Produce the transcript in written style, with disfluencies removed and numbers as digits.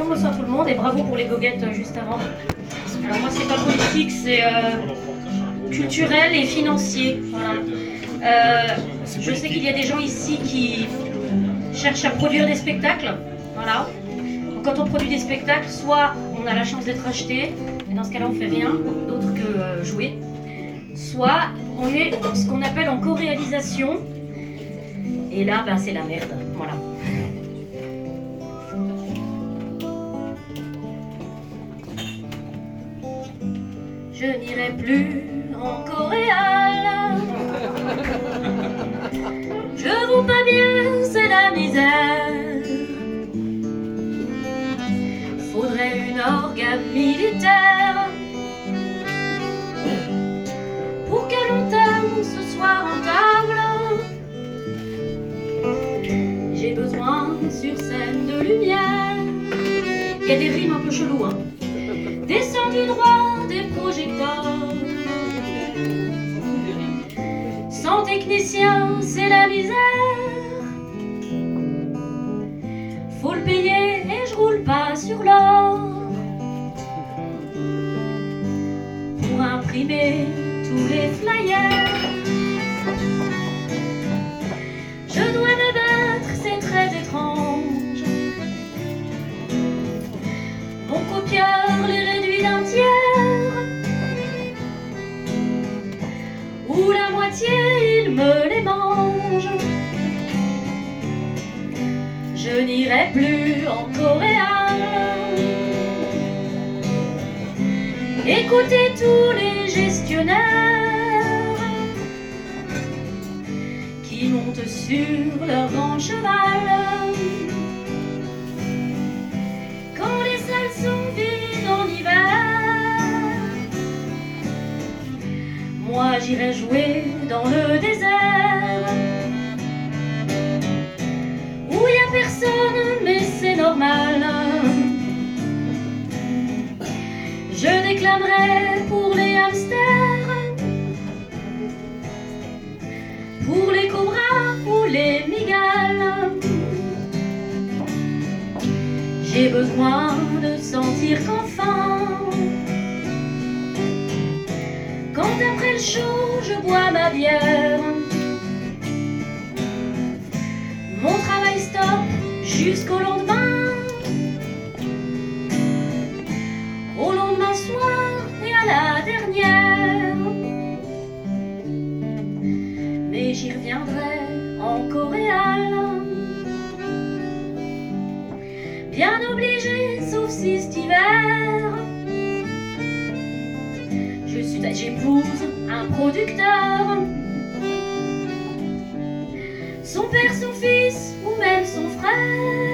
bonsoir tout le monde et bravo pour les goguettes juste avant. Alors moi c'est pas politique, c'est culturel et financier. Voilà. Je sais qu'il y a des gens ici qui cherchent à produire des spectacles. Voilà. Donc, quand on produit des spectacles, soit on a la chance d'être acheté, et dans ce cas-là on fait rien d'autre que jouer, soit on est ce qu'on appelle en co-réalisation, et là ben, c'est la merde. Voilà. Je n'irai plus en Coréal. Je vous pas bien, c'est la misère. Faudrait une organe militaire pour qu'à long terme ce soit rentable. J'ai besoin sur scène de lumière. Il y a des rimes un peu cheloues, hein. Descendu droit des projecteurs. Sans technicien, c'est la misère. Faut le payer et je roule pas sur l'or. Pour imprimer tous les flyers, je dois me battre, c'est très étrange. Mon copieur les réduit d'un tiers, ou la moitié il me les mange. Je n'irai plus en Coréal. Écoutez tous les gestionnaires qui montent sur leur grand cheval. Quand les salles sont vides en hiver, moi j'irai jouer dans le désert où y a personne, mais c'est normal. Je déclamerai pour les hamsters, pour les cobras ou les migales. J'ai besoin de sentir qu'enfin, quand après le show je bois ma bière, mon travail stoppe jusqu'au lendemain. Au lendemain soir et à la dernière. Mais j'y reviendrai en Coréal. Bien obligé, sauf si cet hiver j'épouse un producteur. Son père, son fils ou même son frère